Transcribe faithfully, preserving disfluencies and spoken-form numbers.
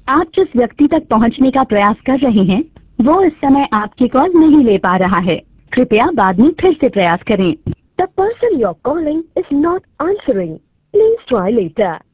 आप जिस व्यक्ति तक पहुंचने का प्रयास कर रहे हैं वो इस समय आपकी कॉल नहीं ले पा रहा है। कृपया बाद में फिर से प्रयास करें। The person you're calling is not answering. Please try later.